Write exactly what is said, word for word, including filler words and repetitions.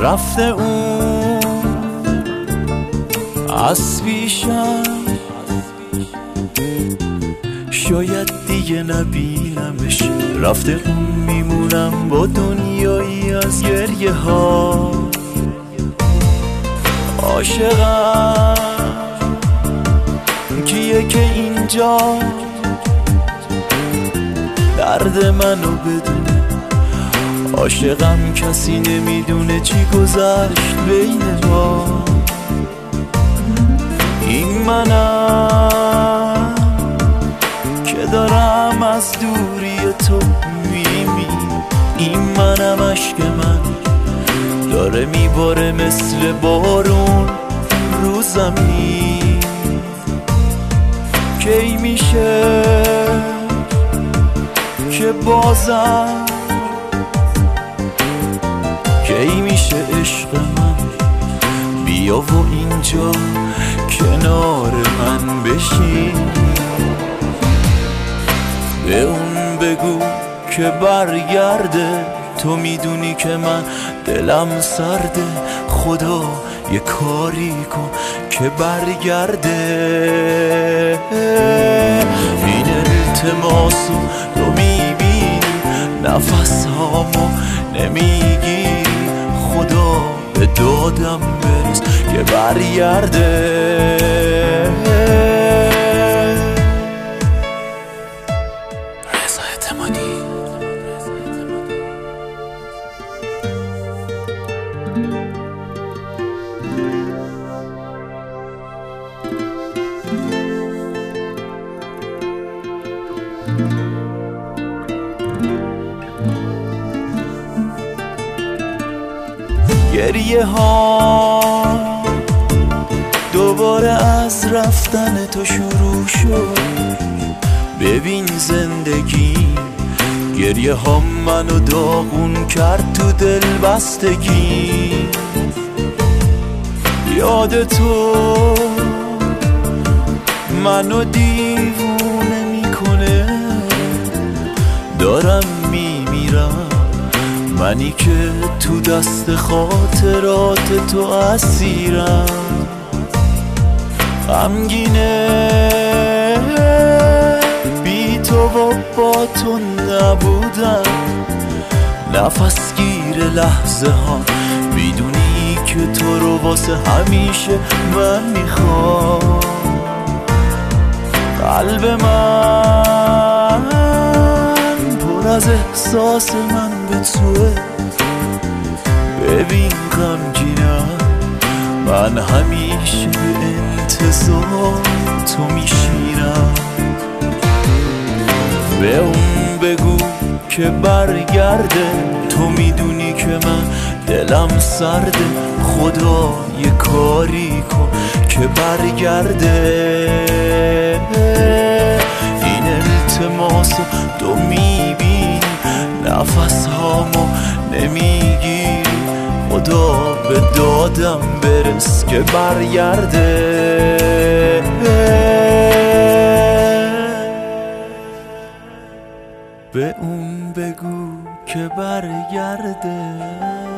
رفته اون از پیشم، شاید دیگه نبینمش. رفته اون میمونم با دنیایی از گریه ها. عاشقم کیه که اینجا درد منو بدونه؟ عاشقم کسی نمیدونه چی گذشت بین ما. این منم که دارم از دوری تو میمیرم. این منم عشق من داره میباره مثل بارون رو زمین. کی میشه که بازم، کی میشه عشق من بیا و اینجا کنار من بشین. به اون بگو که برگرده، تو میدونی که من دلم سرده. خدا یه کاری کن که برگرده. این التماسو تو میبینی، نفس هامو نمیگیری. خدا به دادم برس که برگرده. رضا اعتمادی. گریه ها دوباره از رفتن تو شروع شد. ببین زندگی گریه ها منو داغون کرد تو دل بستگی. یاد تو منو دیوونه میکنه. دارم میمیرم منی که تو دست خاطرات تو اسیرم. غمگینه بی تو و با تو نبودم. نفس گیر لحظه ها میدونی که تو رو واسه همیشه من میخوام. قلب من پر از احساس من به توه. ببین غمگینم من همیشه به انتظار تو میشیرم. به اون بگو که برگرده، تو میدونی که من دلم سرده. خدا یه کاری کن که برگرده. این التماسو تو میبینی، نفس هامو نمیگیری. خدا به دادم برس که برگرده. به اون بگو که برگرده.